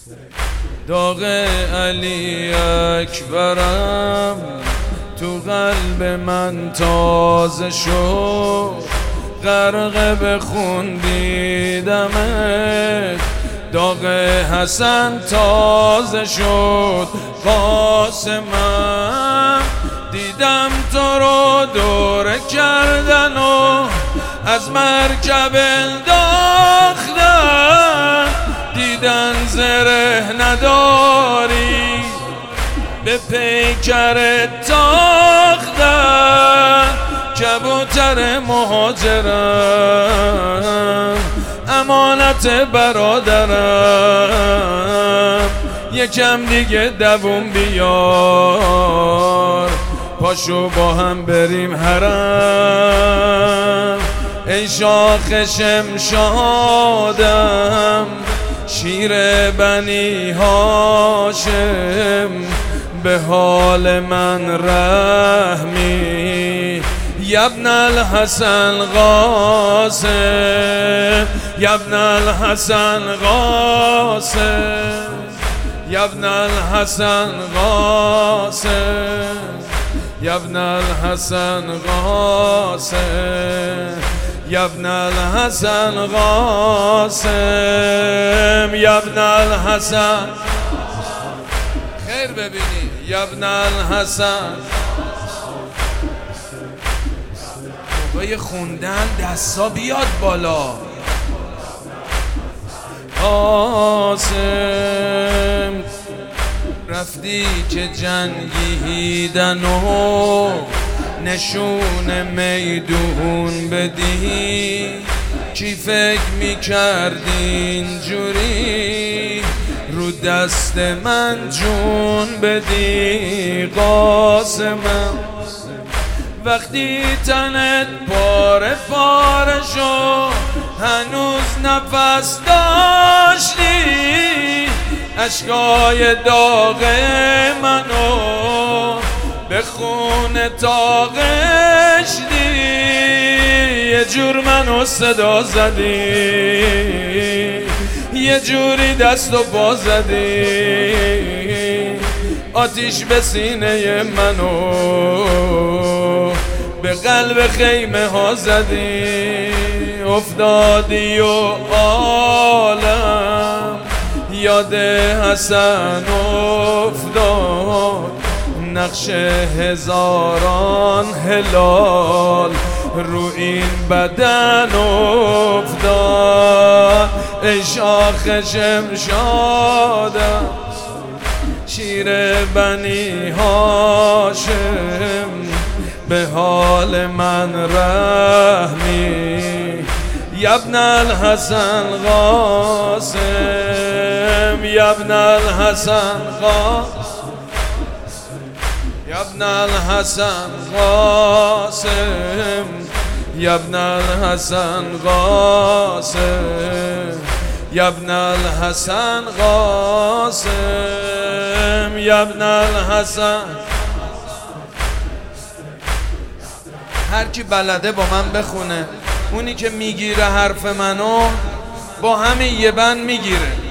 داغ علی اکبرم تو قلب من تازه شد، غرق به خون دیدمت. داغ حسن تازه شد، قاسمم دیدم تو رو دوره کردن و از مرکب انداختن. دیدن زره نداری به پیکرت تاختن. کبوتر مهاجرم امانت برادرم، یکم دیگه دووم بیار پاشو با هم بریم حرم. ای شاخ شمشادم شیر بنی هاشم، به حال من رحمی. یبن الحسن قاسم، یبن الحسن قاسم، یبن الحسن قاسم، یبن الحسن قاسم، یبن الحسن قاسم، یبن الحسن. خیر ببینی یبن الحسن. موقع خوندن دستا بیاد بالا. قاسم رفتی که جنگیدن و نشون میدون بدی. کی فکر میکرد اینجوری رو دست من جون بدی؟ قاسمم وقتی تنت پاره پاره شو هنوز نفس داشتی، اشکای داغ منو به خون تاقش دی. یه جور منو صدا زدی، یه جوری دست و پا زدی، آتیش به سینه منو به قلب خیمه ها زدی. افتادی و عالم یاد حسن افتاد، نقش هزاران هلال رو این بدن افتاد. ای شاخ شمشادم شیر بنی هاشم، به حال من رحمی. یبن الحسن قاسم، یبن الحسن قاسم، یبن الحسن قاسم، یبن الحسن قاسم، یبن الحسن قاسم، یبن الحسن. هر کی بلده با من بخونه، اونی که میگیره حرف منو با همین یه بند میگیره.